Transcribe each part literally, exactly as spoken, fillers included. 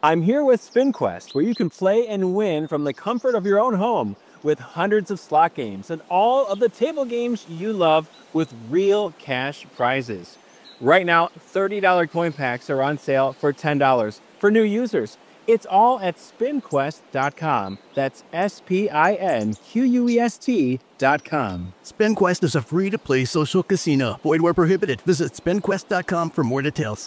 I'm here with SpinQuest, where you can play and win from the comfort of your own home with hundreds of slot games and all of the table games you love with real cash prizes. Right now, thirty dollars coin packs are on sale for ten dollars for new users. It's all at spin quest dot com. That's S P I N Q U E S T dot com. SpinQuest is a free-to-play social casino. Void where prohibited. Visit spin quest dot com for more details.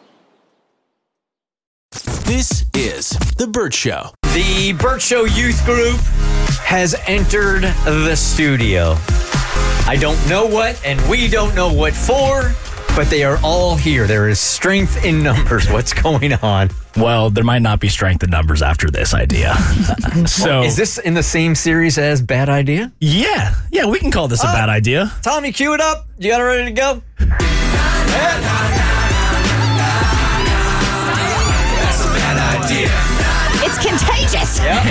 This is The Burt Show. The Burt Show Youth Group has entered the studio. I don't know what, and we don't know what for, but they are all here. There is strength in numbers. What's going on? Well, there might not be strength in numbers after this idea. So, is this in the same series as Bad Idea? Yeah. Yeah, we can call this a uh, bad idea. Tommy, cue it up. You got it ready to go? It's contagious. Yep.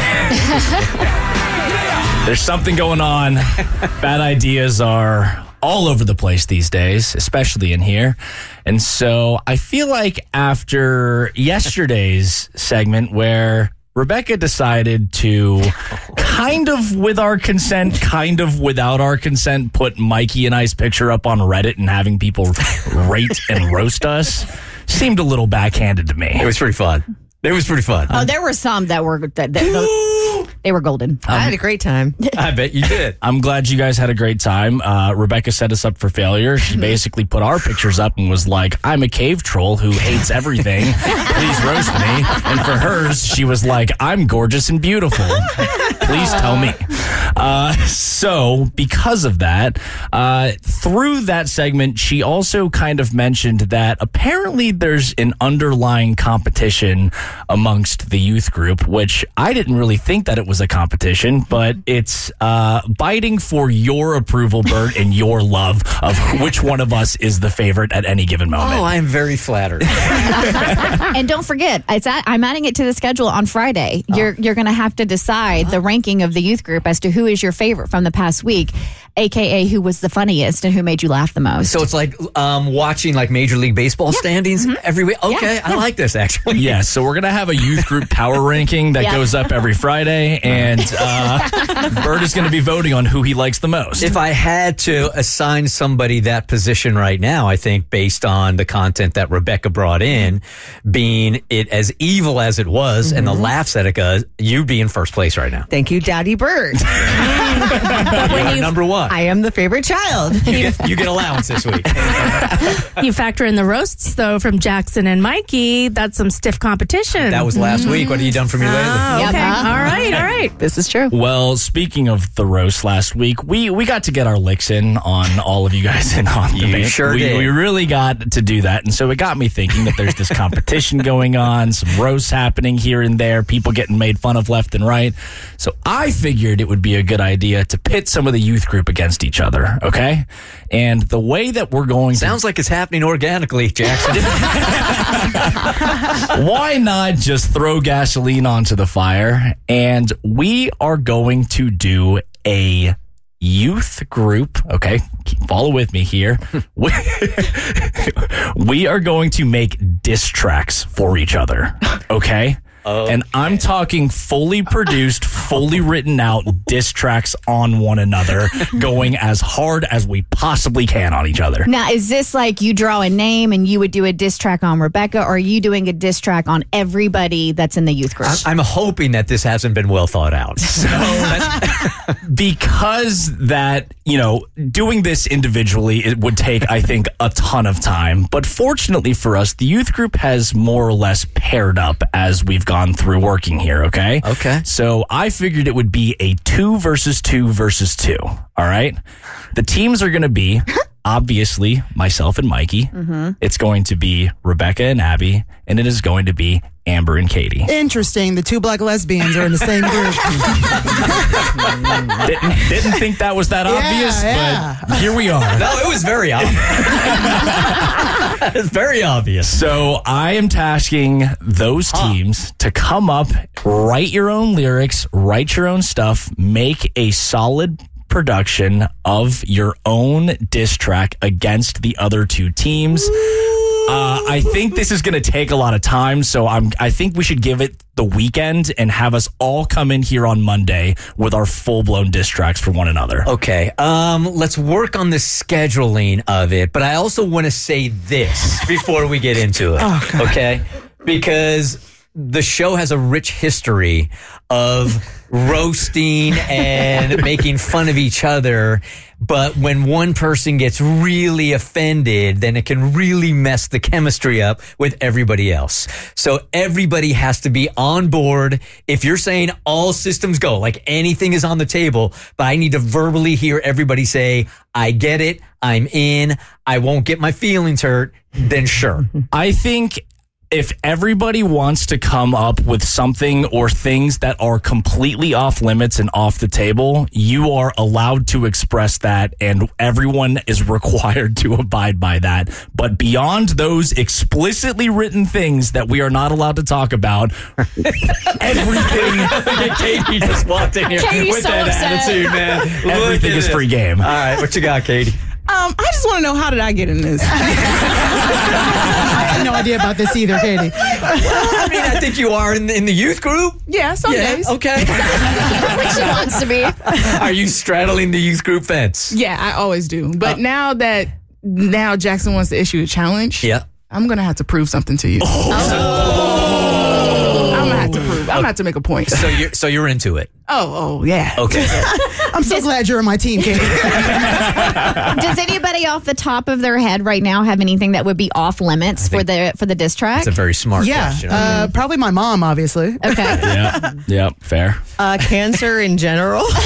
There's something going on. Bad ideas are all over the place these days, especially in here. And so I feel like after yesterday's segment where Rebecca decided to kind of with our consent, kind of without our consent, put Mikey and I's picture up on Reddit and having people rate and roast us, seemed a little backhanded to me. It was pretty fun. It was pretty fun. Oh, there were some that were that, that they were golden. Um, I had a great time. I bet you did. I'm glad you guys had a great time. Uh, Rebecca set us up for failure. She basically put our pictures up and was like, I'm a cave troll who hates everything. Please roast me. And for hers, she was like, I'm gorgeous and beautiful. Please tell me. Uh, so because of that, uh, through that segment, she also kind of mentioned that apparently there's an underlying competition amongst the youth group, which I didn't really think that it was a competition, but it's uh, biting for your approval, Bert, and your love of which one of us is the favorite at any given moment. Oh, I am very flattered. And don't forget, it's at, I'm adding it to the schedule on Friday. Oh. You're you're going to have to decide the ranking of the youth group as to who is your favorite from the past week, a k a who was the funniest and who made you laugh the most. So it's like um, watching like Major League Baseball yeah. standings mm-hmm. every week. Okay, yeah. I like this actually. Yeah, so we're going to have a youth group power ranking that yeah. goes up every Friday, and uh, Bert is going to be voting on who he likes the most. If I had to assign somebody that position right now, I think based on the content that Rebecca brought in, being it as evil as it was mm-hmm. and the laughs that it got, you'd be in first place right now. Thank you, Daddy Bert. But when you number one. I am the favorite child. You get, you get allowance this week. You factor in the roasts, though, from Jackson and Mikey. That's some stiff competition. That was last mm-hmm. week. What have you done for me lately? Oh, okay. Yep. All right. All right. This is true. Well, speaking of the roast last week, we, we got to get our licks in on all of you guys in on the You debate. sure we, did. We really got to do that. And so it got me thinking that there's this competition going on, some roasts happening here and there, people getting made fun of left and right. So I figured it would be a good idea to pit some of the youth group against each other, okay? And the way that we're going Sounds to... like it's happening organically, Jackson. Why not just throw gasoline onto the fire? And we are going to do a youth group, okay? Follow with me here. we, we are going to make diss tracks for each other, okay? Okay. And I'm talking fully produced, fully written out diss tracks on one another, going as hard as we possibly can on each other. Now, is this like you draw a name and you would do a diss track on Rebecca, or are you doing a diss track on everybody that's in the youth group? I'm hoping that this hasn't been well thought out. So, because that, you know, doing this individually, it would take, I think, a ton of time. But fortunately for us, the youth group has more or less paired up as we've gone through working here, okay? Okay. So I figured it would be a two versus two versus two, all right? The teams are going to be, obviously, myself and Mikey. Mm-hmm. It's going to be Rebecca and Abby, and it is going to be Amber and Katie. Interesting. The two black lesbians are in the same group. didn't, didn't think that was that yeah, obvious, yeah. but here we are. No, it was very obvious. It's very obvious. So I am tasking those teams huh. to come up, write your own lyrics, write your own stuff, make a solid production of your own diss track against the other two teams. Ooh. Uh, I think this is going to take a lot of time, so I'm. I think we should give it the weekend and have us all come in here on Monday with our full-blown diss tracks for one another. Okay, um, let's work on the scheduling of it, but I also want to say this before we get into it, Oh, God. okay? Because the show has a rich history of roasting and making fun of each other. But when one person gets really offended, then it can really mess the chemistry up with everybody else. So everybody has to be on board. If you're saying all systems go, like anything is on the table, but I need to verbally hear everybody say, I get it, I'm in, I won't get my feelings hurt, then sure. I think if everybody wants to come up with something or things that are completely off limits and off the table, you are allowed to express that, and everyone is required to abide by that. But beyond those explicitly written things that we are not allowed to talk about, everything. Katie just walked in here Katie's with so that upset. attitude, man. Look Everything at is this. free game. All right, what you got, Katie? Um, I just want to know, how did I get in this? I had no idea about this either, Katie. I mean, I think you are in the, in the youth group. Yeah, some Yeah, days. okay. She wants to be. Are you straddling the youth group fence? Yeah, I always do. But now that now Jackson wants to issue a challenge, Yeah. I'm gonna have to prove something to you. I'm gonna have to prove. I'm gonna have to make a point. So you're so you're into it. Oh, oh, yeah. Okay. I'm so glad you're on my team, Katie. Does anybody off the top of their head right now have anything that would be off limits for the for the diss track? That's a very smart Yeah, question. uh, probably my mom, obviously. Okay. Yeah, yeah, fair. Uh, cancer in general. Okay.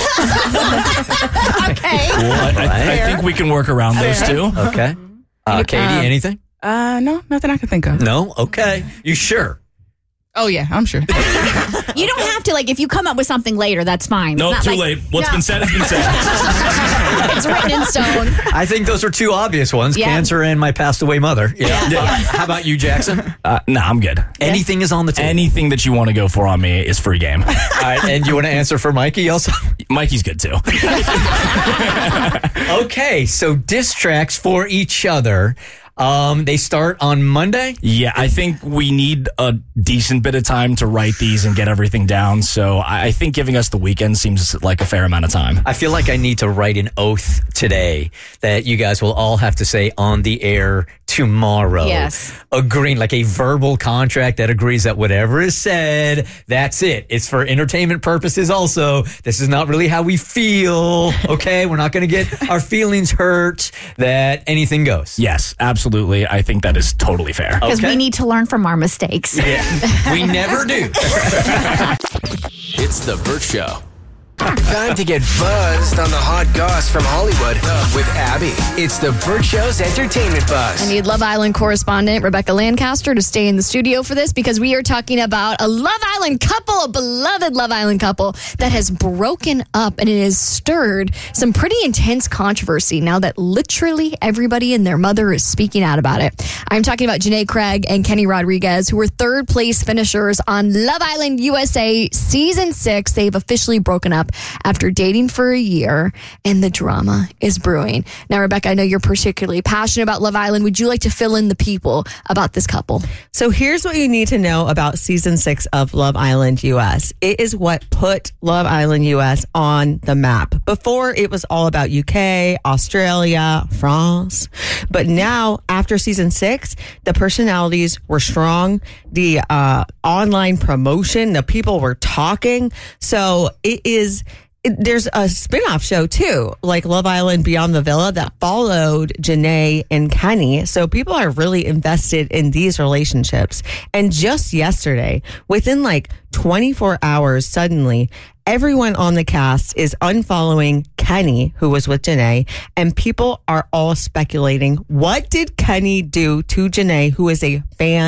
Well, I, I, I think we can work around those two. okay. Uh, Katie, Um, anything? Uh, no, nothing I can think of. No? Okay. You sure? Oh yeah, I'm sure. You don't have to, like, if you come up with something later, that's fine. It's No, not too like- late. What's No. been said has been said. It's written in stone. I think those are two obvious ones. Yeah. Cancer and my passed away mother. Yeah. Yeah. Uh, how about you, Jackson? Uh, no, I'm good. Anything is on the table. Anything that you want to go for on me is free game. All right, and you want to answer for Mikey also? Mikey's good too. Okay, so diss tracks for each other. Um, they start on Monday. Yeah, I think we need a decent bit of time to write these and get everything down. So I I think giving us the weekend seems like a fair amount of time. I feel like I need to write an oath today that you guys will all have to say on the air tomorrow. Yes. Agreeing, like a verbal contract that agrees that whatever is said, that's it. It's for entertainment purposes also. This is not really how we feel, okay? We're not going to get our feelings hurt, that anything goes. Yes, absolutely. I think that is totally fair. Because Okay. we need to learn from our mistakes. Yeah, we never do. It's The Burt Show. Time to get buzzed on the hot goss from Hollywood with Abby. It's The Burt Show's entertainment buzz. I need Love Island correspondent Rebecca Lancaster to stay in the studio for this because we are talking about a Love Island couple, a beloved Love Island couple that has broken up, and it has stirred some pretty intense controversy now that literally everybody and their mother is speaking out about it. I'm talking about Janae Craig and Kenny Rodriguez, who were third place finishers on Love Island U S A season six. They've officially broken up after dating for a year, and the drama is brewing. Now, Rebecca, I know you're particularly passionate about Love Island. Would you like to fill in the people about this couple? So here's what you need to know about season six of Love Island U S. It is what put Love Island U S on the map. Before, it was all about U K, Australia, France. But now, after season six, the personalities were strong. The uh, online promotion, the people were talking. So it is... There's a spin-off show too, like Love Island Beyond the Villa, that followed Janae and Kenny. So people are really invested in these relationships. And just yesterday, within like twenty-four hours, suddenly everyone on the cast is unfollowing Kenny, who was with Janae, and people are all speculating, what did Kenny do to Janae, who is a fan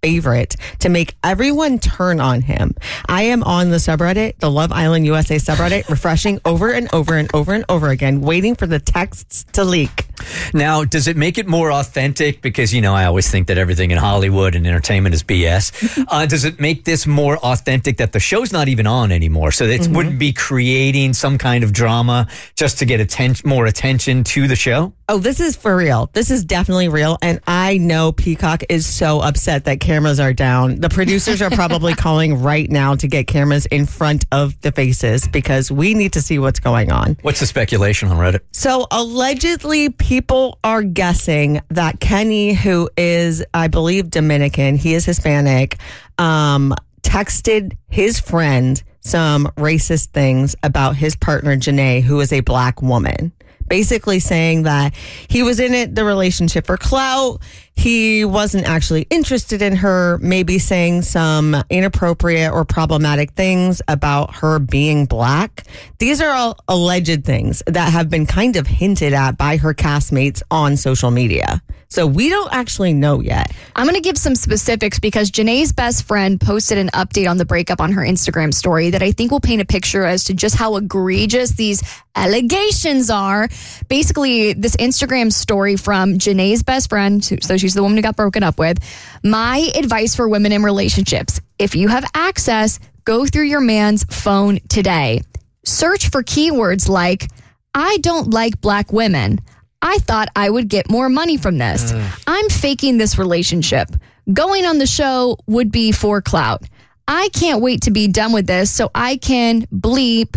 favorite to make everyone turn on him. I am on the subreddit, the Love Island U S A subreddit, refreshing over and over and over and over again, waiting for the texts to leak. Now, does it make it more authentic? Because, you know, I always think that everything in Hollywood and entertainment is B S. Uh, does it make this more authentic that the show's not even on anymore? So it mm-hmm. wouldn't be creating some kind of drama just to get atten- more attention to the show? Oh, this is for real. This is definitely real. And I know Peacock is so upset that cameras are down. The producers are probably calling right now to get cameras in front of the faces because we need to see what's going on. What's the speculation on Reddit? So allegedly, people are guessing that Kenny, who is, I believe, Dominican, he is Hispanic, um, texted his friend some racist things about his partner, Janae, who is a black woman. Basically saying that he was in it, the relationship for clout. He wasn't actually interested in her, maybe saying some inappropriate or problematic things about her being black. These are all alleged things that have been kind of hinted at by her castmates on social media. So we don't actually know yet. I'm going to give some specifics because Janae's best friend posted an update on the breakup on her Instagram story that I think will paint a picture as to just how egregious these allegations are. Basically, this Instagram story from Janae's best friend, so she's the woman who got broken up with. My advice for women in relationships: if you have access, go through your man's phone today. Search for keywords like, I don't like black women. I thought I would get more money from this. Mm. I'm faking this relationship. Going on the show would be for clout. I can't wait to be done with this so I can bleep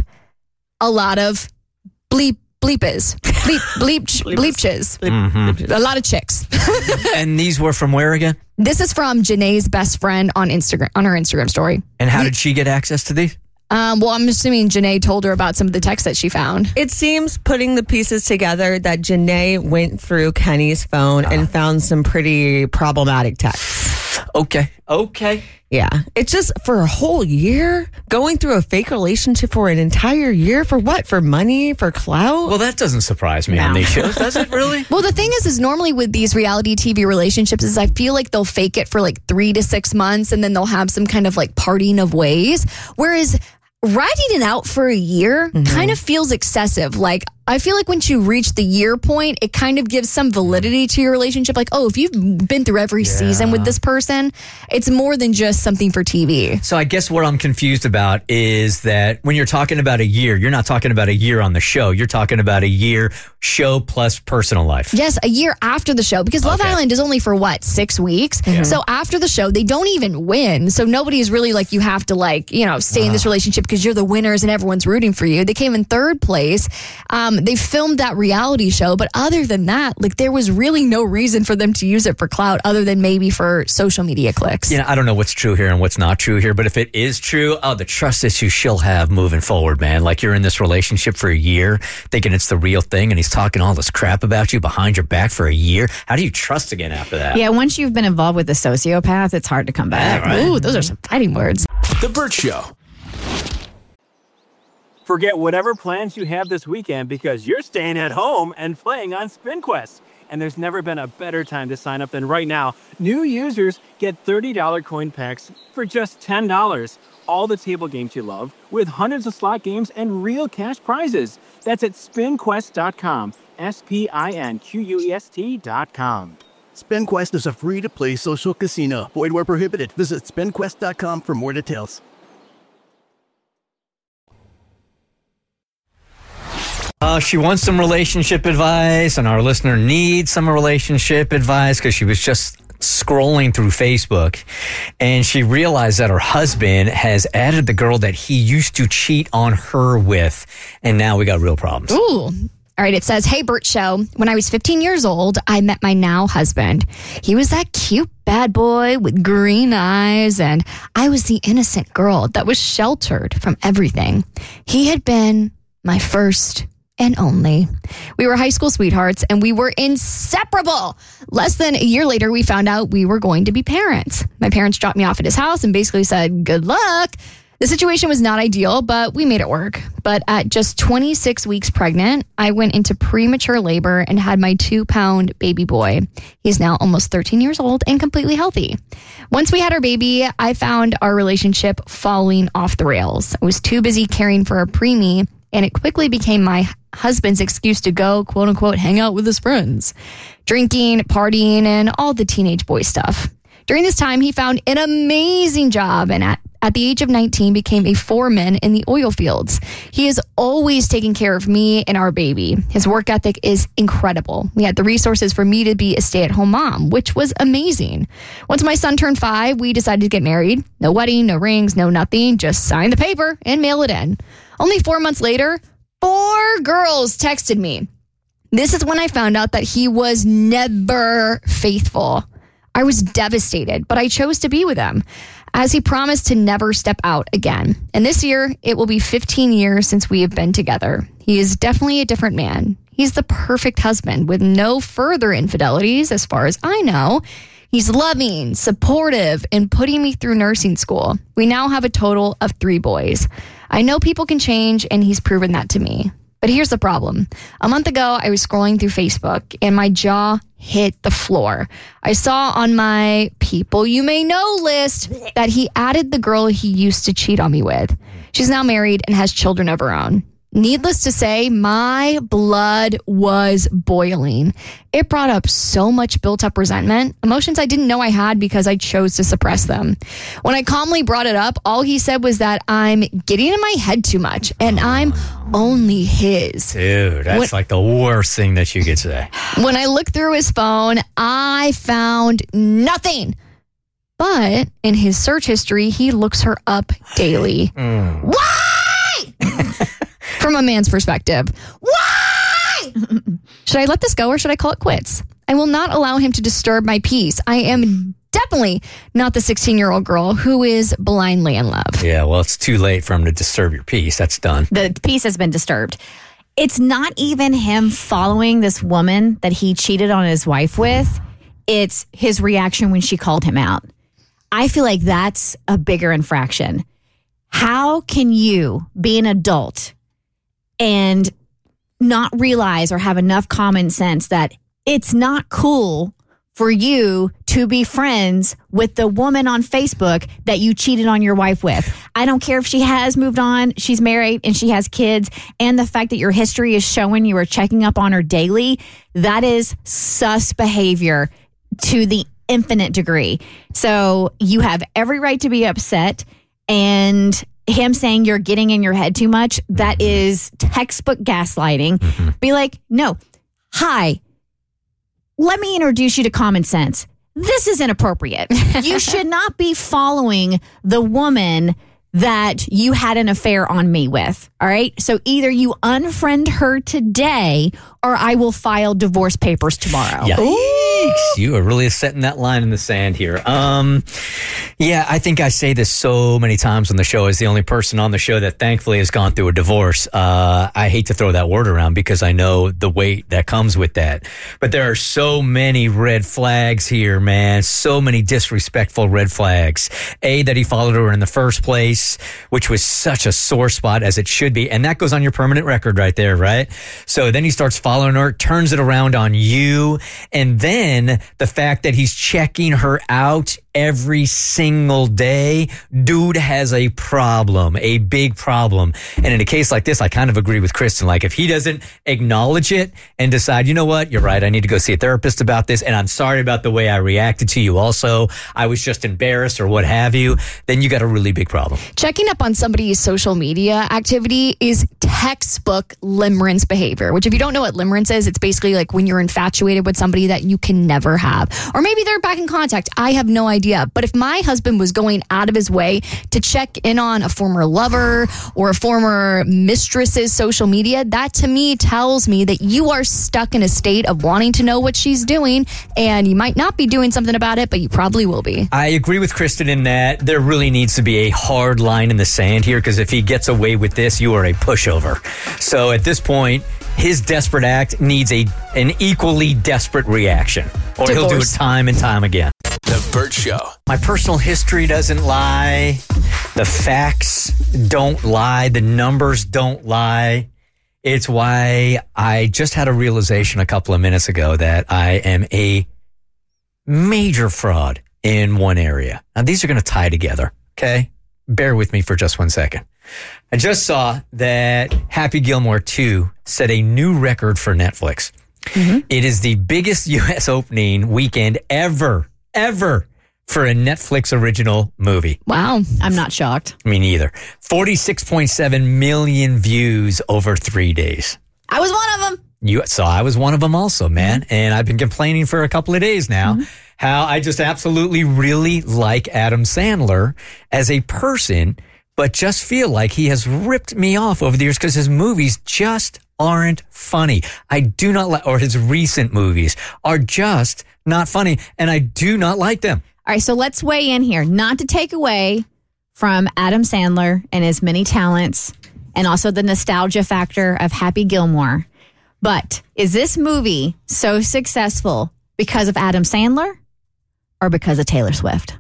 a lot of bleep bleepes. Bleep bleep bleepches. Mm-hmm. A lot of chicks. And these were from where again? This is from Janae's best friend on Instagram, on her Instagram story. And how did she get access to these? Um, well, I'm assuming Janae told her about some of the texts that she found. It seems, putting the pieces together, that Janae went through Kenny's phone uh. and found some pretty problematic texts. Okay. Okay. Yeah. It's just for a whole year? Going through a fake relationship for an entire year? For what? For money? For clout? Well, that doesn't surprise me no. on these shows, does it really? Well, the thing is, is normally with these reality T V relationships is I feel like they'll fake it for like three to six months and then they'll have some kind of like parting of ways. Whereas riding it out for a year mm-hmm. kind of feels excessive. Like, I feel like once you reach the year point, it kind of gives some validity to your relationship. Like, oh, if you've been through every yeah. season with this person, it's more than just something for T V. So I guess what I'm confused about is that when you're talking about a year, you're not talking about a year on the show. You're talking about a year show plus personal life. Yes, a year after the show, because Love okay. Island is only for what, six weeks? Mm-hmm. So after the show, they don't even win. So nobody is really like, you have to like, you know, stay uh. in this relationship because you're the winners and everyone's rooting for you. They came in third place. Um, they filmed that reality show, but other than that, like there was really no reason for them to use it for clout other than maybe for social media clicks. You know, I don't know what's true here and what's not true here, but if it is true, oh, the trust issue she'll have moving forward, man. Like you're in this relationship for a year, thinking it's the real thing, and he's talking all this crap about you behind your back for a year. How do you trust again after that? Yeah, once you've been involved with a sociopath, it's hard to come back. Yeah, right. Ooh, those are some fighting words. The Burt Show. Forget whatever plans you have this weekend because you're staying at home and playing on SpinQuest. And there's never been a better time to sign up than right now. New users get thirty dollars coin packs for just ten dollars. All the table games you love with hundreds of slot games and real cash prizes. That's at spin quest dot com. S P I N Q U E S T dot com. SpinQuest is a free-to-play social casino. Void where prohibited. Visit spin quest dot com for more details. Uh, she wants some relationship advice, and our listener needs some relationship advice because she was just scrolling through Facebook, and she realized that her husband has added the girl that he used to cheat on her with, and now we got real problems. Ooh. All right, it says, hey, Burt Show. When I was fifteen years old, I met my now husband. He was that cute bad boy with green eyes, and I was the innocent girl that was sheltered from everything. He had been my first and only. We were high school sweethearts, and we were inseparable. Less than a year later, we found out we were going to be parents. My parents dropped me off at his house and basically said, good luck. The situation was not ideal, but we made it work. But at just twenty-six weeks pregnant, I went into premature labor and had my two-pound baby boy. He's now almost thirteen years old and completely healthy. Once we had our baby, I found our relationship falling off the rails. I was too busy caring for our preemie, and it quickly became my husband's excuse to go, quote unquote, hang out with his friends, drinking, partying, and all the teenage boy stuff. During this time, he found an amazing job and at, at the age of nineteen became a foreman in the oil fields. He is always taking care of me and our baby. His work ethic is incredible. We had the resources for me to be a stay-at-home mom, which was amazing. Once my son turned five, we decided to get married. No wedding, no rings, no nothing. Just sign the paper and mail it in. Only four months later, four girls texted me. This is when I found out that he was never faithful. I was devastated, but I chose to be with him as he promised to never step out again. And this year, it will be fifteen years since we have been together. He is definitely a different man. He's the perfect husband with no further infidelities as far as I know. He's loving, supportive, and putting me through nursing school. We now have a total of three boys. I know people can change, and he's proven that to me. But here's the problem. A month ago, I was scrolling through Facebook and my jaw hit the floor. I saw on my people you may know list that he added the girl he used to cheat on me with. She's now married and has children of her own. Needless to say, my blood was boiling. It brought up so much built-up resentment, emotions I didn't know I had because I chose to suppress them. When I calmly brought it up, all he said was that I'm getting in my head too much, and I'm only his. Dude, that's When- like the worst thing that you could say. When I looked through his phone, I found nothing. But in his search history, he looks her up daily. Mm. Why? From a man's perspective. Why? Should I let this go or should I call it quits? I will not allow him to disturb my peace. I am definitely not the sixteen-year-old girl who is blindly in love. Yeah, well, it's too late for him to disturb your peace. That's done. The peace has been disturbed. It's not even him following this woman that he cheated on his wife with. It's his reaction when she called him out. I feel like that's a bigger infraction. How can you be an adult and not realize or have enough common sense that it's not cool for you to be friends with the woman on Facebook that you cheated on your wife with? I don't care if she has moved on, she's married, and she has kids, and the fact that your history is showing you are checking up on her daily, that is sus behavior to the infinite degree. So you have every right to be upset, and him saying you're getting in your head too much, that is textbook gaslighting. Mm-hmm. Be like, no, hi, let me introduce you to common sense. This is inappropriate. You should not be following the woman that you had an affair on me with. All right. So either you unfriend her today or I will file divorce papers tomorrow. Yikes. You are really setting that line in the sand here. Um, yeah, I think I say this so many times on the show as the only person on the show that thankfully has gone through a divorce. Uh, I hate to throw that word around because I know the weight that comes with that. But there are so many red flags here, man. So many disrespectful red flags. A, that he followed her in the first place, which was such a sore spot as it should be. And that goes on your permanent record right there, right? So then he starts following her, turns it around on you. And then the fact that he's checking her out every single day, dude has a problem, a big problem. And in a case like this, I kind of agree with Kristen. Like if he doesn't acknowledge it and decide, you know what, you're right, I need to go see a therapist about this, and I'm sorry about the way I reacted to you also, I was just embarrassed or what have you, then you got a really big problem. Checking up on somebody's social media activity is textbook limerence behavior, which if you don't know what limerence is, it's basically like when you're infatuated with somebody that you can never have. Or maybe they're back in contact. I have no idea. But if my husband was going out of his way to check in on a former lover or a former mistress's social media, that to me tells me that you are stuck in a state of wanting to know what she's doing, and you might not be doing something about it, but you probably will be. I agree with Kristen in that there really needs to be a hard line in the sand here, because if he gets away with this, you are a pushover. So at this point, his desperate act needs a an equally desperate reaction, or Divorce. he'll do it time and time again. The Burt Show. My personal history doesn't lie. The facts don't lie. The numbers don't lie. It's why I just had a realization a couple of minutes ago that I am a major fraud in one area. Now, these are going to tie together, okay? Bear with me for just one second. I just saw that Happy Gilmore two set a new record for Netflix. Mm-hmm. It is the biggest U S opening weekend ever, ever for a Netflix original movie. Wow. I'm not shocked. Me neither. forty-six point seven million views over three days. I was one of them. You saw I was one of them also, man. Mm-hmm. And I've been complaining for a couple of days now mm-hmm. how I just absolutely really like Adam Sandler as a person, but just feel like he has ripped me off over the years because his movies just aren't funny. I do not like, or his recent movies are just not funny, and I do not like them. All right, so let's weigh in here. Not to take away from Adam Sandler and his many talents and also the nostalgia factor of Happy Gilmore. But is this movie so successful because of Adam Sandler or because of Taylor Swift?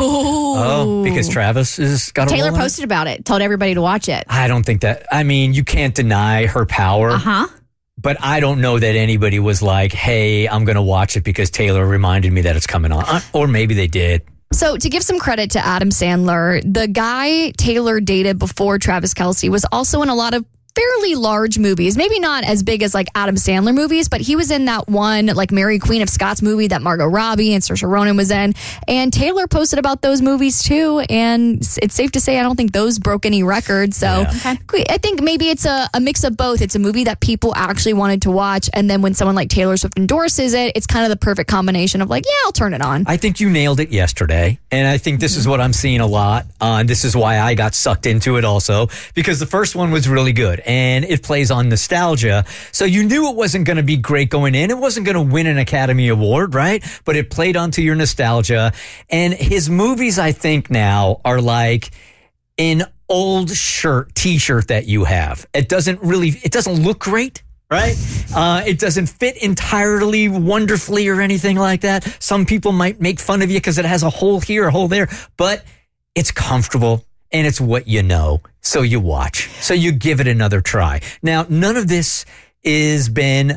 Oh, because Travis has got a Taylor posted about it, told everybody to watch it. I don't think that, I mean, you can't deny her power. Uh-huh. But I don't know that anybody was like, hey, I'm going to watch it because Taylor reminded me that it's coming on. Or maybe they did. So to give some credit to Adam Sandler, the guy Taylor dated before Travis Kelce was also in a lot of fairly large movies, maybe not as big as like Adam Sandler movies, but he was in that one like Mary Queen of Scots movie that Margot Robbie and Saoirse Ronan was in. And Taylor posted about those movies too. And it's safe to say, I don't think those broke any records. So yeah. okay. I think maybe it's a, a mix of both. It's a movie that people actually wanted to watch. And then when someone like Taylor Swift endorses it, it's kind of the perfect combination of like, yeah, I'll turn it on. I think you nailed it yesterday. And I think this mm-hmm. is what I'm seeing a lot. Uh, and this is why I got sucked into it also, because the first one was really good. And it plays on nostalgia. So you knew it wasn't going to be great going in. It wasn't going to win an Academy Award, right? But it played onto your nostalgia. And his movies, I think now, are like an old shirt, t-shirt that you have. It doesn't really, it doesn't look great, right? Uh, it doesn't fit entirely wonderfully or anything like that. Some people might make fun of you because it has a hole here, a hole there, but it's comfortable. And it's what you know, so you watch. So you give it another try. Now, none of this is been,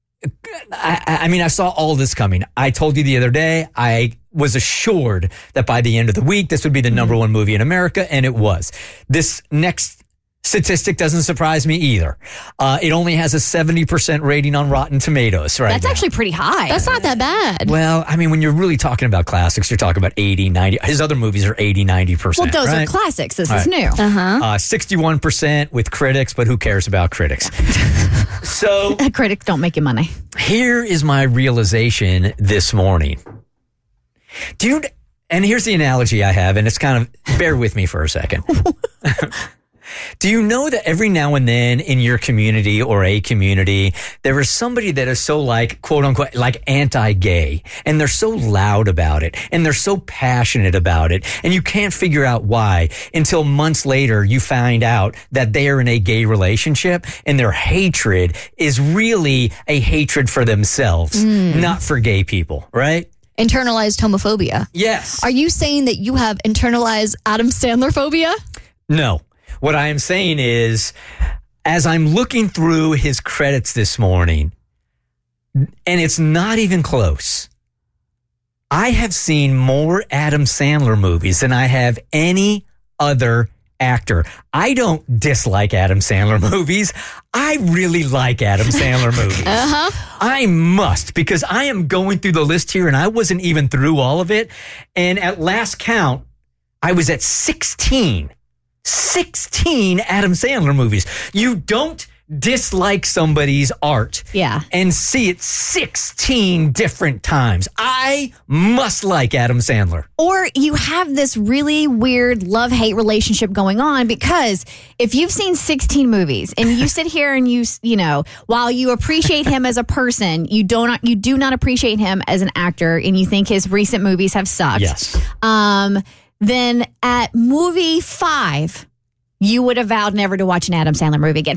I, I mean, I saw all this coming. I told you the other day, I was assured that by the end of the week, this would be the number one movie in America, and it was. This next statistic doesn't surprise me either. Uh, it only has a seventy percent rating on Rotten Tomatoes right That's now. actually pretty high. That's not that bad. Well, I mean, when you're really talking about classics, you're talking about eighty, ninety. His other movies are eighty, ninety percent. Well, those right? are classics. This All is right. new. Uh-huh. Uh, sixty-one percent with critics, but who cares about critics? So critics don't make you money. Here is my realization this morning. Do you, and here's the analogy I have, and it's kind of, bear with me for a second. Do you know that every now and then in your community or a community, there is somebody that is so like, quote unquote, like anti-gay, and they're so loud about it, and they're so passionate about it, and you can't figure out why until months later you find out that they are in a gay relationship, and their hatred is really a hatred for themselves, mm. not for gay people, right? Internalized homophobia. Yes. Are you saying that you have internalized Adam Sandler phobia? No. What I am saying is, as I'm looking through his credits this morning, and it's not even close, I have seen more Adam Sandler movies than I have any other actor. I don't dislike Adam Sandler movies. I really like Adam Sandler movies. Uh-huh. I must, because I am going through the list here, and I wasn't even through all of it. And at last count, I was at sixteen. sixteen Adam Sandler movies. You don't dislike somebody's art yeah. and see it sixteen different times. I must like Adam Sandler. Or you have this really weird love-hate relationship going on, because if you've seen sixteen movies and you sit here and you, you know, while you appreciate him as a person, you don't, you do not appreciate him as an actor, and you think his recent movies have sucked. Yes. Um, then at movie five, you would have vowed never to watch an Adam Sandler movie again. At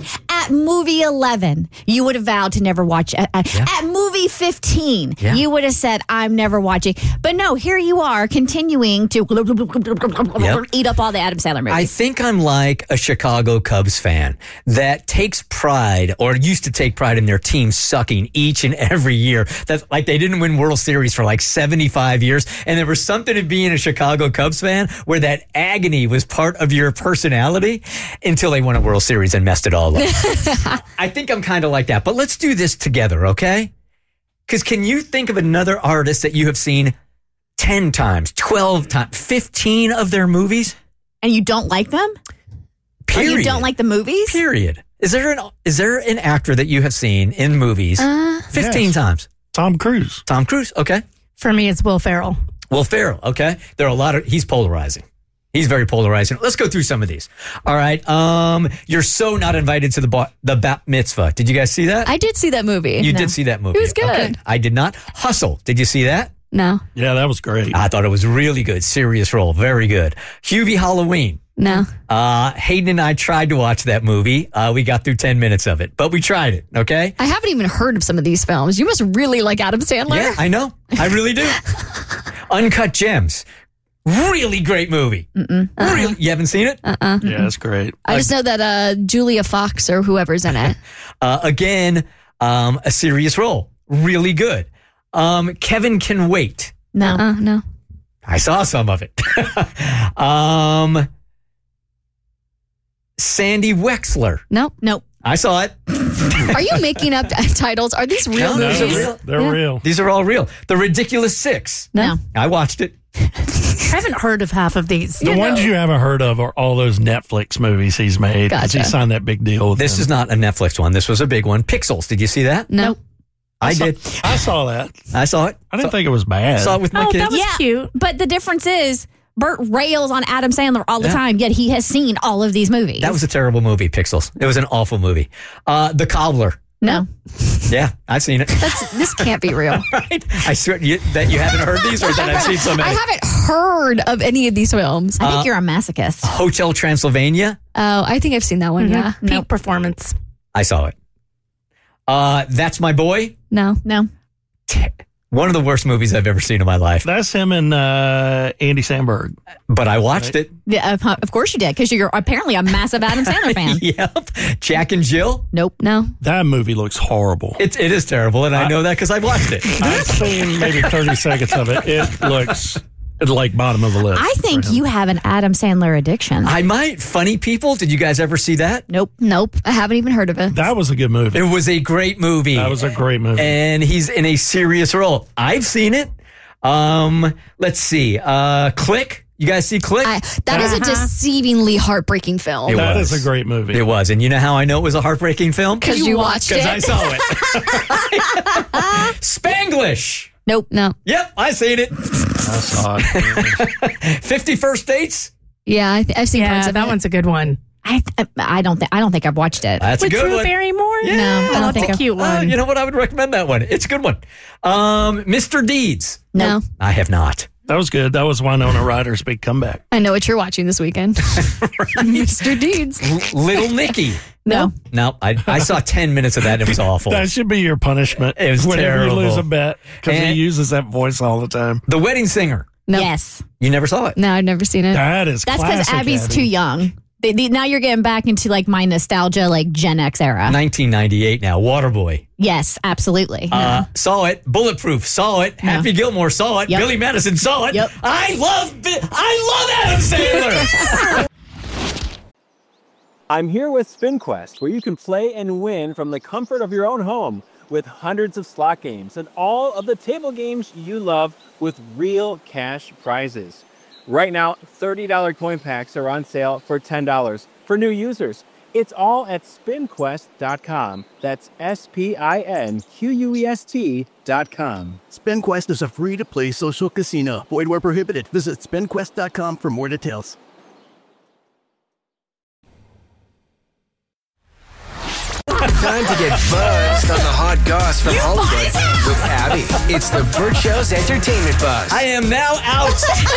At movie eleven, you would have vowed to never watch. At, at, Yeah. at movie fifteen, Yeah. you would have said, I'm never watching. But no, here you are continuing to Yep. eat up all the Adam Sandler movies. I think I'm like a Chicago Cubs fan that takes pride, or used to take pride in their team sucking each and every year. That's like they didn't win World Series for like seventy-five years. And there was something in being a Chicago Cubs fan where that agony was part of your personality until they won a World Series and messed it all up. I think I'm kind of like that. But let's do this together, okay? Because can you think of another artist that you have seen ten times, twelve times, fifteen of their movies? And you don't like them? Period. Or you don't like the movies? Period. Is there an is there an actor that you have seen in movies Uh, fifteen yes. times? Tom Cruise. Tom Cruise. Okay. For me, it's Will Ferrell. Will Ferrell. Okay. There are a lot of. He's polarizing. He's very polarizing. Let's go through some of these. All right. Um, you're so not invited to the ba- the bat mitzvah. Did you guys see that? I did see that movie. you No. did see that movie. It was good. Okay. I did not. Hustle. Did you see that? No, Yeah, that was great. I thought it was really good. Serious role. Very good. Hubie Halloween. no. Uh, Hayden and I tried to watch that movie. Uh, we got through ten minutes of it, but we tried it. Okay. I haven't even heard of some of these films. You must really like Adam Sandler. Yeah, I know. I really do. Uncut Gems. Really great movie. Mm-mm. Uh-uh. Really? You haven't seen it? Uh-uh. Yeah, it's great. I just know that uh, Julia Fox or whoever's in it. Uh, again, um, a serious role. Really good. Um, Kevin Can Wait. No. Uh, no. I saw some of it. um, Sandy Wexler. Nope. Nope. I saw it. Are you making up titles? Are these real No, movies? these are real. They're Yeah. real. These are all real. The Ridiculous Six. No. I watched it. I haven't heard of half of these. The ones you haven't heard of are all those Netflix movies he's made. 'cause Gotcha. He signed that big deal with This them. is not a Netflix one. This was a big one. Pixels. Did you see that? No. I saw- did. I saw that. I saw it. I didn't Saw- think it was bad. Saw it with my Oh, kids. that was Yeah. cute. But the difference is Bert rails on Adam Sandler all the Yeah. time, yet he has seen all of these movies. That was a terrible movie, Pixels. It was an awful movie. Uh, The Cobbler. no. Yeah, I've seen it. That's, this can't be real. Right? I swear you, that you haven't heard these, or that I've seen so I many. haven't heard of any of these films. I think you're a masochist. Hotel Transylvania. Oh, I think I've seen that one. Yeah. Peak performance. I saw it. Uh, That's My Boy. No. No. One of the worst movies I've ever seen in my life. That's him and uh, Andy Samberg. But I watched it. Yeah, of- of course you did, because you're apparently a massive Adam Sandler fan. Yep. Jack and Jill. Nope. No. That movie looks horrible. It, it is terrible, and I know that because I watched it. I've seen maybe thirty seconds of it. It looks like bottom of the list. I think for him. you have an Adam Sandler addiction. I might. Funny People. Did you guys ever see that? Nope. Nope. I haven't even heard of it. That was a good movie. It was a great movie. That was a great movie. And he's in a serious role. I've seen it. Um, let's see. Uh, Click. You guys see Click? I, that is a deceivingly heartbreaking film. It That was. is a great movie. It was. And you know how I know it was a heartbreaking film? Because you watched Because it. I saw it. Spanglish. Nope. No. Yep, I seen it. I saw it. Fifty First Dates. Yeah, I th- I've seen parts Yeah, of that it. one's a good one. I I don't think I don't think I've watched it. That's With a good Drew one. Barrymore? Yeah, No, I don't that's think a I've- cute Uh, one. you know what? I would recommend that one. It's a good one. Um, Mister Deeds. No. I have not. That was good. That was Winona Ryder's big comeback. I know what you're watching this weekend. Mister Deeds. L- Little Nicky. No. No, I, I saw ten minutes of that. And it was awful. That should be your punishment. It was whenever terrible. you lose a bet, because he And- uses that voice all the time. The Wedding Singer. No. Yes. You never saw it. No, I've never seen it. That is That's because classic, Abby's Abby. too young. The, the, now you're getting back into like my nostalgia, like Gen X era. nineteen ninety-eight now. Waterboy. Yes, absolutely. Uh, saw it. Bulletproof. Saw it. Happy Gilmore. Saw it. Yep. Billy Madison. Saw it. Yep. I love. Bi- I love Adam Sandler. I'm here with SpinQuest, where you can play and win from the comfort of your own home with hundreds of slot games and all of the table games you love with real cash prizes. Right now, thirty dollars coin packs are on sale for ten dollars for new users. It's all at spin quest dot com. That's S P I N Q U E S T dot com. SpinQuest is a free-to-play social casino. Void where prohibited. Visit spin quest dot com for more details. Time to get buzzed on the hot goss from Hollywood with Abby. It's the Burt Show's entertainment buzz. I am now out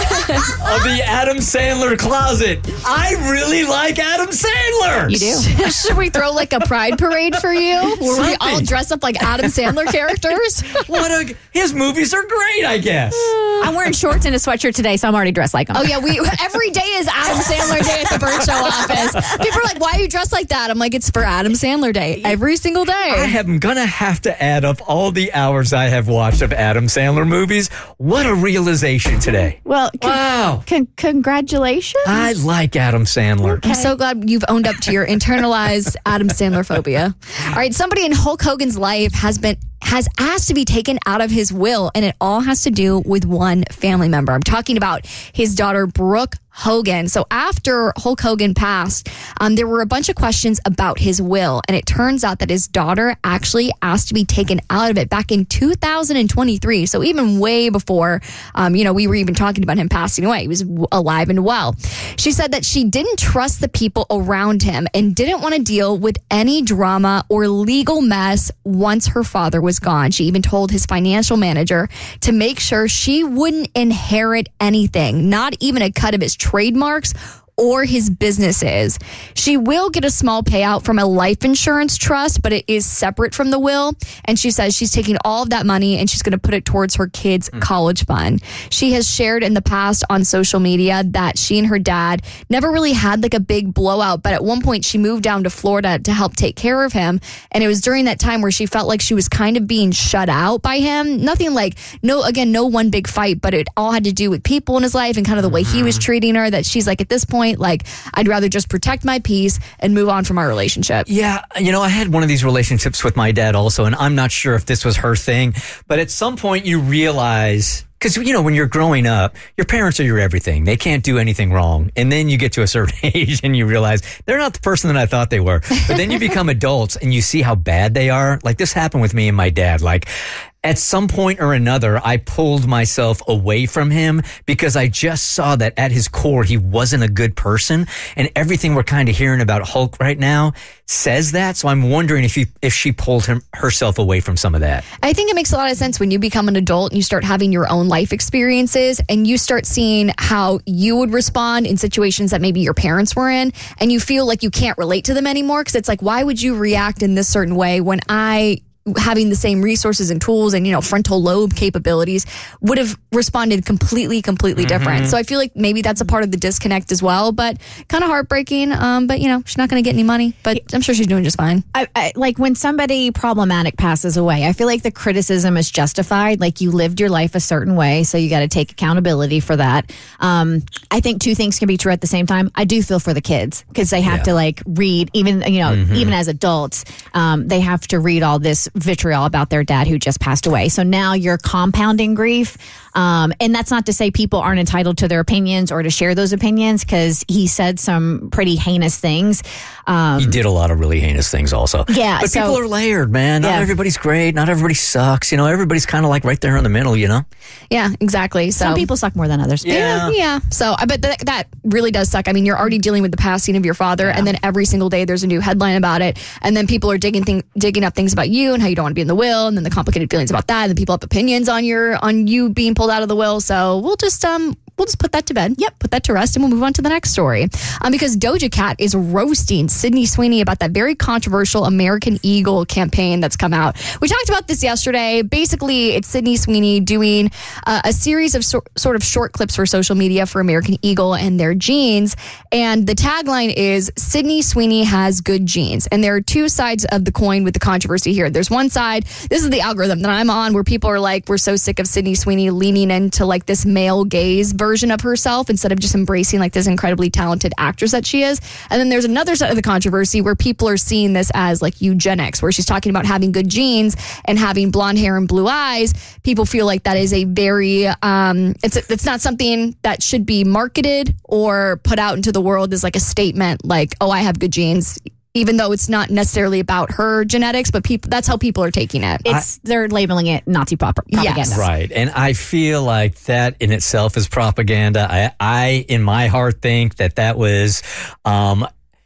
of the Adam Sandler closet. I really like Adam Sandler. You do. Should we throw like a pride parade for you? Where we all Something. dress up like Adam Sandler characters? What a, his movies are great, I guess. I'm wearing shorts and a sweatshirt today, so I'm already dressed like him. Oh yeah, we every day is Adam Sandler Day at the Burt Show office. People are like, "Why are you dressed like that?" I'm like, "It's for Adam Sandler Day every single day." I am gonna have to add up all the hours I have watched of Adam Sandler movies. What a realization today. Well, con- Wow. con- congratulations. I like Adam Sandler. I'm so glad you've owned up to your internalized Adam Sandler phobia. All right, somebody in Hulk Hogan's life has been has asked to be taken out of his will, and it all has to do with one family member. I'm talking about his daughter, Brooke Hogan. So after Hulk Hogan passed, um, there were a bunch of questions about his will, and it turns out that his daughter actually asked to be taken out of it back in two thousand twenty-three. So even way before, um, you know, we were even talking about him passing away. He was w- alive and well. She said that she didn't trust the people around him and didn't want to deal with any drama or legal mess once her father was gone. She even told his financial manager to make sure she wouldn't inherit anything, not even a cut of his trademarks or his businesses. She will get a small payout from a life insurance trust, but it is separate from the will. And she says she's taking all of that money and she's going to put it towards her kids' mm. college fund. She has shared in the past on social media that she and her dad never really had like a big blowout, but at one point she moved down to Florida to help take care of him. And it was during that time where she felt like she was kind of being shut out by him. Nothing like, no, again, no one big fight, but it all had to do with people in his life and kind of the way he was treating her, that she's like, at this point, like, I'd rather just protect my peace and move on from our relationship. Yeah, you know, I had one of these relationships with my dad also, and I'm not sure if this was her thing, but at some point you realize, because, you know, when you're growing up, your parents are your everything. They can't do anything wrong. And then you get to a certain age and you realize they're not the person that I thought they were. But then you become adults and you see how bad they are. Like, this happened with me and my dad. Like, at some point or another, I pulled myself away from him because I just saw that at his core, he wasn't a good person. And everything we're kind of hearing about Hulk right now says that. So I'm wondering if he, if she pulled him, herself away from some of that. I think it makes a lot of sense when you become an adult and you start having your own life experiences and you start seeing how you would respond in situations that maybe your parents were in, and you feel like you can't relate to them anymore because it's like, why would you react in this certain way when I, having the same resources and tools and, you know, frontal lobe capabilities, would have responded completely, completely mm-hmm. different. So I feel like maybe that's a part of the disconnect as well, but kind of heartbreaking. Um, but, you know, she's not going to get any money, but I'm sure she's doing just fine. I, I, like when somebody problematic passes away, I feel like the criticism is justified. Like, you lived your life a certain way, so you got to take accountability for that. Um, I think two things can be true at the same time. I do feel for the kids because they have yeah. to like read, even, you know, mm-hmm. even as adults, um, they have to read all this vitriol about their dad who just passed away. So now you're compounding grief. Um, and that's not to say people aren't entitled to their opinions or to share those opinions, because he said some pretty heinous things. Um, he did a lot of really heinous things also. Yeah. But so, people are layered, man. Not yeah. everybody's great. Not everybody sucks. You know, everybody's kind of like right there in the middle, you know? Yeah, exactly. So some people suck more than others. Yeah. Yeah. yeah. So I bet that, that really does suck. I mean, you're already dealing with the passing of your father, yeah. and then every single day there's a new headline about it. And then people are digging thing, digging up things about you and how you don't want to be in the will, and then the complicated feelings about that. And then people have opinions on your on you being pulled out of the will. So we'll just um we'll just put that to bed. Yep, put that to rest, and we'll move on to the next story. Um, because Doja Cat is roasting Sydney Sweeney about that very controversial American Eagle campaign that's come out. We talked about this yesterday. Basically, it's Sydney Sweeney doing uh, a series of so- sort of short clips for social media for American Eagle and their jeans. And the tagline is, Sydney Sweeney has good genes. And there are two sides of the coin with the controversy here. There's one side, this is the algorithm that I'm on, where people are like, we're so sick of Sydney Sweeney leaning into like this male gaze version of herself instead of just embracing like this incredibly talented actress that she is. And then there's another side of the controversy where people are seeing this as like eugenics, where she's talking about having good genes and having blonde hair and blue eyes. People feel like that is a very, um, it's, it's not something that should be marketed or put out into the world as like a statement like, oh, I have good genes, even though it's not necessarily about her genetics, but people, that's how people are taking it. It's I, they're labeling it Nazi prop- propaganda. Yes. Right. And I feel like that in itself is propaganda. I, I in my heart, think that that was, um,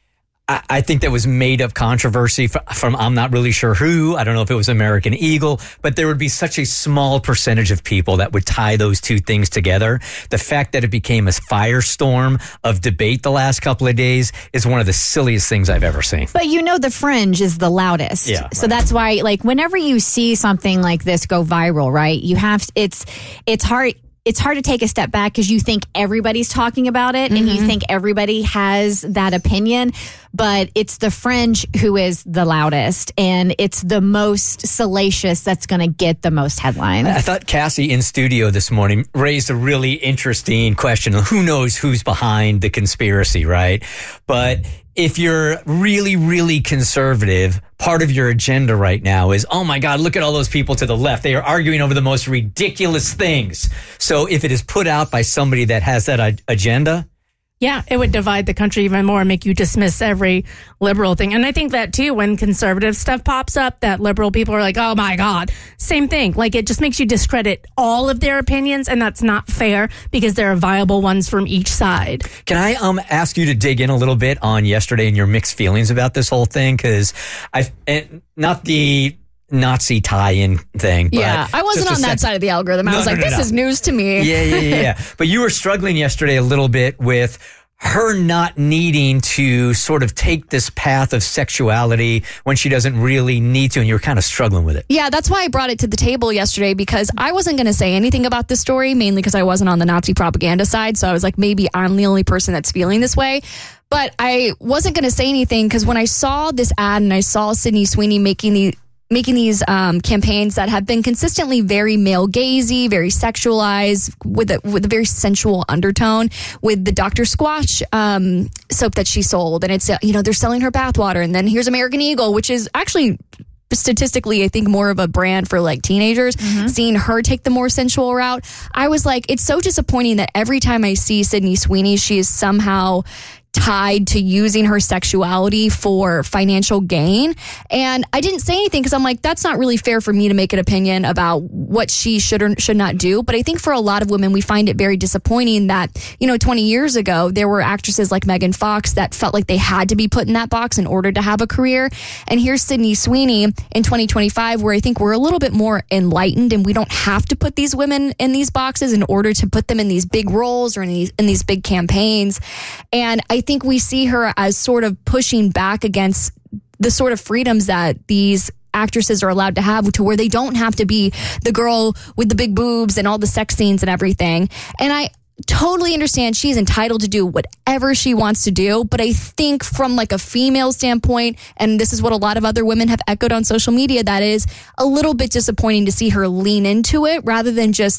I, I think that was made up controversy from, from I'm not really sure who. I don't know if it was American Eagle, but there would be such a small percentage of people that would tie those two things together. The fact that it became a firestorm of debate the last couple of days is one of the silliest things I've ever seen. But you know, the fringe is the loudest. Yeah, so right. that's why, like, whenever you see something like this go viral, right? You have it's it's hard. It's hard to take a step back because you think everybody's talking about it and you think everybody has that opinion, but it's the fringe who is the loudest and it's the most salacious that's going to get the most headlines. I thought Cassie in studio this morning raised a really interesting question. Who knows who's behind the conspiracy, right? But if you're really, really conservative, part of your agenda right now is, oh my God, look at all those people to the left. They are arguing over the most ridiculous things. So if it is put out by somebody that has that a- agenda, Yeah, it would divide the country even more, make you dismiss every liberal thing. And I think that too, when conservative stuff pops up, that liberal people are like, oh my God, same thing. Like, it just makes you discredit all of their opinions, and that's not fair because there are viable ones from each side. Can I um ask you to dig in a little bit on yesterday and your mixed feelings about this whole thing? Because I, not the Nazi tie-in thing. But yeah, I wasn't on that sense- side of the algorithm. I No, was no, like, no, this no. is news to me. Yeah, yeah, yeah, yeah. But you were struggling yesterday a little bit with her not needing to sort of take this path of sexuality when she doesn't really need to, and you were kind of struggling with it. Yeah, that's why I brought it to the table yesterday, because I wasn't going to say anything about this story, mainly because I wasn't on the Nazi propaganda side. So I was like, maybe I'm the only person that's feeling this way. But I wasn't going to say anything because when I saw this ad and I saw Sydney Sweeney making the making these um, campaigns that have been consistently very male gazy, very sexualized, with a with a very sensual undertone, with the Doctor Squatch um, soap that she sold, and it's uh, you know they're selling her bathwater, and then here's American Eagle, which is actually statistically, I think, more of a brand for like teenagers. Mm-hmm. Seeing her take the more sensual route, I was like, it's so disappointing that every time I see Sydney Sweeney, she is somehow tied to using her sexuality for financial gain. And I didn't say anything because I'm like, that's not really fair for me to make an opinion about what she should or should not do. But I think for a lot of women, we find it very disappointing that, you know, twenty years ago, there were actresses like Megan Fox that felt like they had to be put in that box in order to have a career. And here's Sydney Sweeney in twenty twenty-five, where I think we're a little bit more enlightened and we don't have to put these women in these boxes in order to put them in these big roles or in these, in these big campaigns. And I think we see her as sort of pushing back against the sort of freedoms that these actresses are allowed to have, to where they don't have to be the girl with the big boobs and all the sex scenes and everything. And I totally understand she's entitled to do whatever she wants to do, but I think from like a female standpoint, and this is what a lot of other women have echoed on social media, that is a little bit disappointing to see her lean into it rather than just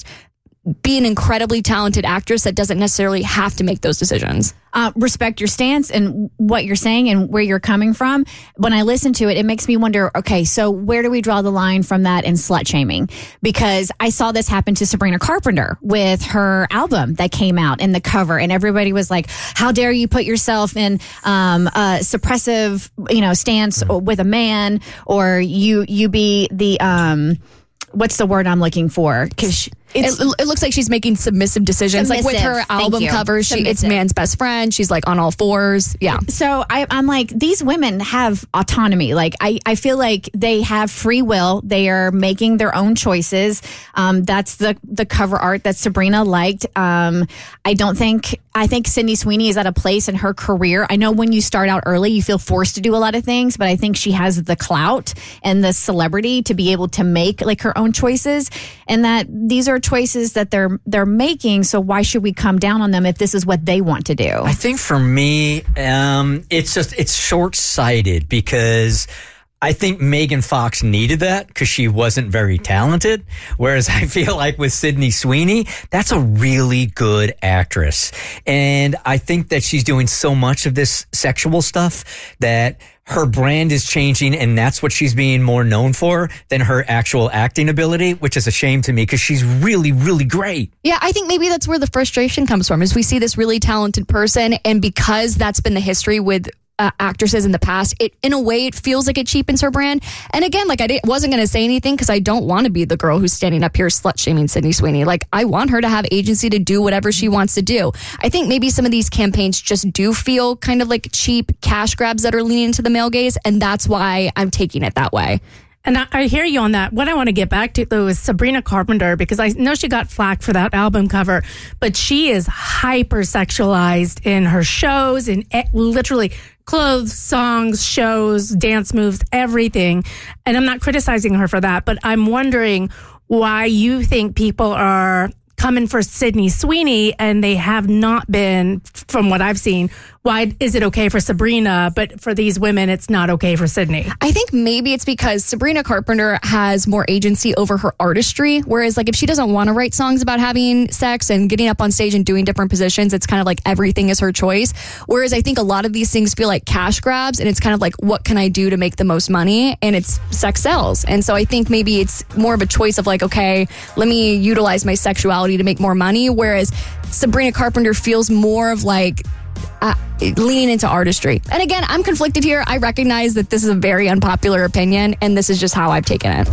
be an incredibly talented actress that doesn't necessarily have to make those decisions. Uh, respect your stance and what you're saying and where you're coming from. When I listen to it, it makes me wonder, okay, so where do we draw the line from that and slut shaming? Because I saw this happen to Sabrina Carpenter with her album that came out in the cover, and everybody was like, how dare you put yourself in um, a suppressive, you know, stance with a man, or you, you be the, um, what's the word I'm looking for? Because It, it looks like she's making submissive decisions. Submissive. Like with her Thank album you. cover, she, it's Submissive. man's best friend. She's like on all fours. Yeah. So I, I'm like, these women have autonomy. Like, I, I feel like they have free will. They are making their own choices. Um, that's the, the cover art that Sabrina liked. Um, I don't think, I think Sydney Sweeney is at a place in her career. I know when you start out early, you feel forced to do a lot of things, but I think she has the clout and the celebrity to be able to make like her own choices, and that these are choices that they're they're making. So why should we come down on them if this is what they want to do? I think for me, um, it's just, it's short-sighted because I think Megan Fox needed that because she wasn't very talented. Whereas I feel like with Sydney Sweeney, that's a really good actress. And I think that she's doing so much of this sexual stuff that her brand is changing, and that's what she's being more known for than her actual acting ability, which is a shame to me because she's really, really great. Yeah, I think maybe that's where the frustration comes from, is we see this really talented person, and because that's been the history with uh, actresses in the past, it in a way it feels like it cheapens her brand. And again, like I didn't, wasn't going to say anything because I don't want to be the girl who's standing up here slut shaming Sydney Sweeney. Like I want her to have agency to do whatever she wants to do. I think maybe some of these campaigns just do feel kind of like cheap cash grabs that are leaning into the male gaze, and that's why I'm taking it that way. And I, I hear you on that. What I want to get back to, though, is Sabrina Carpenter, because I know she got flack for that album cover, but she is hyper-sexualized in her shows, in e- literally clothes, songs, shows, dance moves, everything. And I'm not criticizing her for that, but I'm wondering why you think people are coming for Sydney Sweeney and they have not been, from what I've seen. Why is it okay for Sabrina, but for these women, it's not okay for Sydney? I think maybe it's because Sabrina Carpenter has more agency over her artistry. Whereas, like, if she doesn't want to write songs about having sex and getting up on stage and doing different positions, it's kind of like everything is her choice. Whereas I think a lot of these things feel like cash grabs, and it's kind of like, what can I do to make the most money? And it's sex sells. And so I think maybe it's more of a choice of like, okay, let me utilize my sexuality to make more money. Whereas Sabrina Carpenter feels more of like, Uh, leaning into artistry. And again, I'm conflicted here. I recognize that this is a very unpopular opinion, and this is just how I've taken it.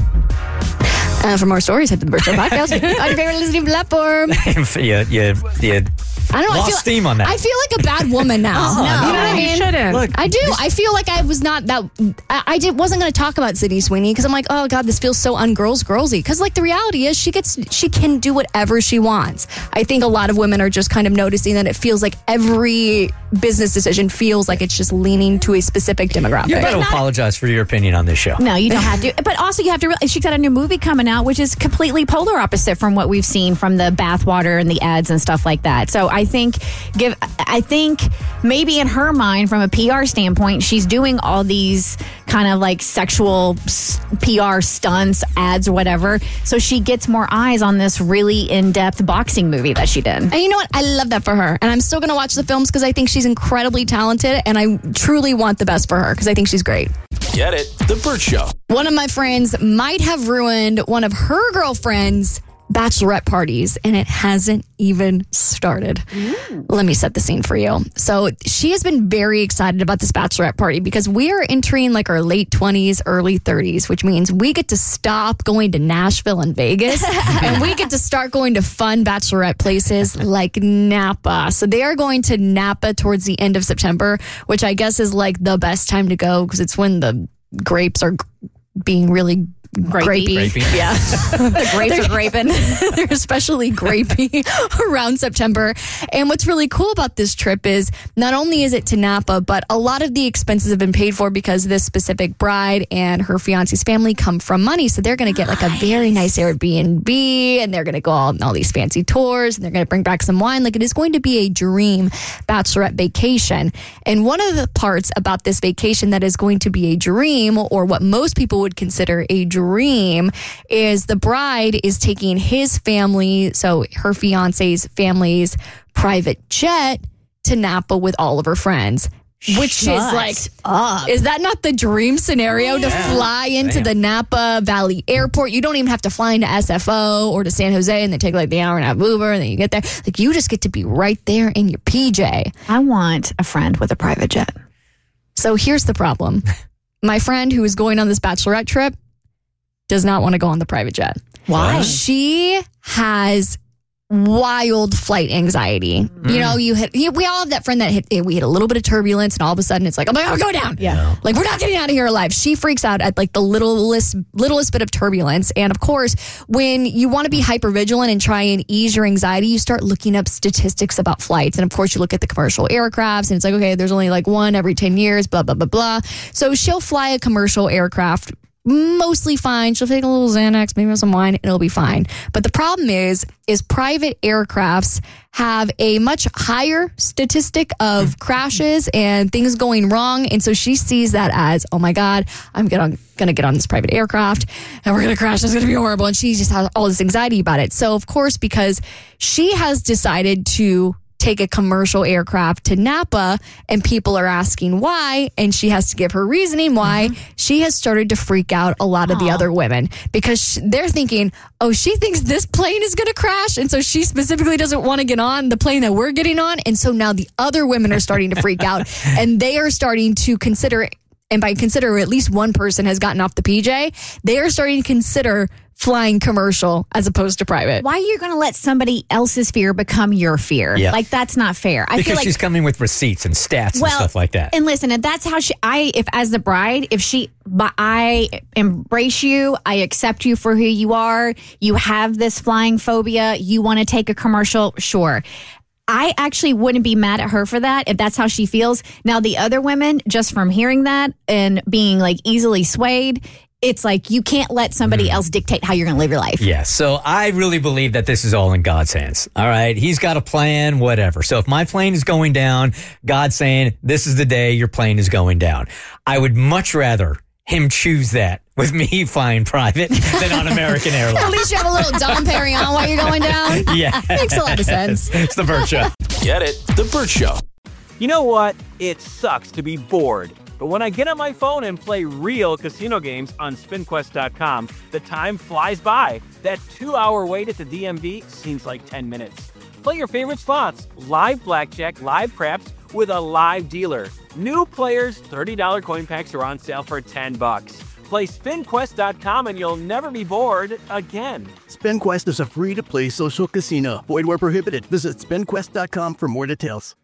Uh, for more stories, head to the Bert Show Podcast on your favorite listening platform. yeah, yeah, yeah. I don't know. Lost I feel, steam on that. I feel like a bad woman now. Oh, no, you know what I mean? You shouldn't. Look, I do. I feel like I was not that. I, I did, wasn't going to talk about Sydney Sweeney because I'm like, oh God, this feels so ungirls girlsy. Because like the reality is, she gets, she can do whatever she wants. I think a lot of women are just kind of noticing that it feels like every business decision feels like it's just leaning to a specific demographic. You got to apologize for your opinion on this show. No, you don't have to. But also, you have to realize she's got a new movie coming out, which is completely polar opposite from what we've seen from the bathwater and the ads and stuff like that. So I think, give, I think maybe in her mind, from a P R standpoint, she's doing all these kind of like sexual P R stunts, ads, or whatever. So she gets more eyes on this really in-depth boxing movie that she did. And you know what? I love that for her. And I'm still going to watch the films because I think she's incredibly talented, and I truly want the best for her because I think she's great. Get it? The Bert Show. One of my friends might have ruined one of her girlfriend's bachelorette parties, and it hasn't even started. Mm. Let me set the scene for you. So she has been very excited about this bachelorette party because we are entering like our late twenties, early thirties, which means we get to stop going to Nashville and Vegas and we get to start going to fun bachelorette places like Napa. So they are going to Napa towards the end of September, which I guess is like the best time to go because it's when the grapes are being really grapey. grapey. Yeah. The grapes are graping. They're especially grapey around September. And what's really cool about this trip is not only is it to Napa, but a lot of the expenses have been paid for because this specific bride and her fiance's family come from money. So they're going to get like a very nice Airbnb, and they're going to go on all these fancy tours, and they're going to bring back some wine. Like, it is going to be a dream bachelorette vacation. And one of the parts about this vacation that is going to be a dream, or what most people would consider a dream, dream is the bride is taking his family, so her fiance's family's private jet to Napa with all of her friends. Which Shut is like, up. Is that not the dream scenario yeah. to fly into Damn. the Napa Valley Airport? You don't even have to fly into S F O or to San Jose and they take like the hour and a half Uber and then you get there. Like, you just get to be right there in your P J. I want a friend with a private jet. So here's the problem. My friend who is going on this bachelorette trip does not want to go on the private jet. Why? She has wild flight anxiety. Mm. You know, you hit, you, we all have that friend that hit, we hit a little bit of turbulence and all of a sudden it's like, oh my God, we're going down. Yeah. Like, we're not getting out of here alive. She freaks out at like the littlest, littlest bit of turbulence. And of course, when you want to be hyper vigilant and try and ease your anxiety, you start looking up statistics about flights. And of course, you look at the commercial aircrafts and it's like, okay, there's only like one every ten years, blah, blah, blah, blah. So she'll fly a commercial aircraft mostly fine. She'll take a little Xanax, maybe some wine, and it'll be fine. But the problem is, is private aircrafts have a much higher statistic of crashes and things going wrong. And so she sees that as, oh my God, I'm going to get on this private aircraft and we're going to crash. It's going to be horrible. And she just has all this anxiety about it. So of course, because she has decided to take a commercial aircraft to Napa, and people are asking why, and she has to give her reasoning why. Mm-hmm. She has started to freak out a lot of Aww. the other women because sh- they're thinking, oh, she thinks this plane is going to crash, and so she specifically doesn't want to get on the plane that we're getting on, and so now the other women are starting to freak out, and they are starting to consider, and by consider, at least one person has gotten off the P J, they are starting to consider flying commercial as opposed to private. Why are you going to let somebody else's fear become your fear? Yeah. Like, that's not fair. I because feel like, she's coming with receipts and stats well, and stuff like that. And listen, if that's how she, I, if as the bride, if she, but I embrace you, I accept you for who you are, you have this flying phobia, you want to take a commercial, sure. I actually wouldn't be mad at her for that if that's how she feels. Now, the other women, just from hearing that and being like easily swayed, it's like you can't let somebody else dictate how you're going to live your life. Yeah, so I really believe that this is all in God's hands. All right, He's got a plan, whatever. So if my plane is going down, God's saying, this is the day your plane is going down. I would much rather Him choose that with me flying private than on American Airlines. At least you have a little Dom Perignon while you're going down. Yeah. Makes a lot of sense. It's The Burt Show. Get it? The Burt Show. You know what? It sucks to be bored. But when I get on my phone and play real casino games on spin quest dot com, the time flies by. That two-hour wait at the D M V seems like ten minutes. Play your favorite slots, live blackjack, live craps, with a live dealer. New players, thirty dollars coin packs are on sale for ten bucks. Play spin quest dot com and you'll never be bored again. SpinQuest is a free-to-play social casino. Void where prohibited. Visit spin quest dot com for more details.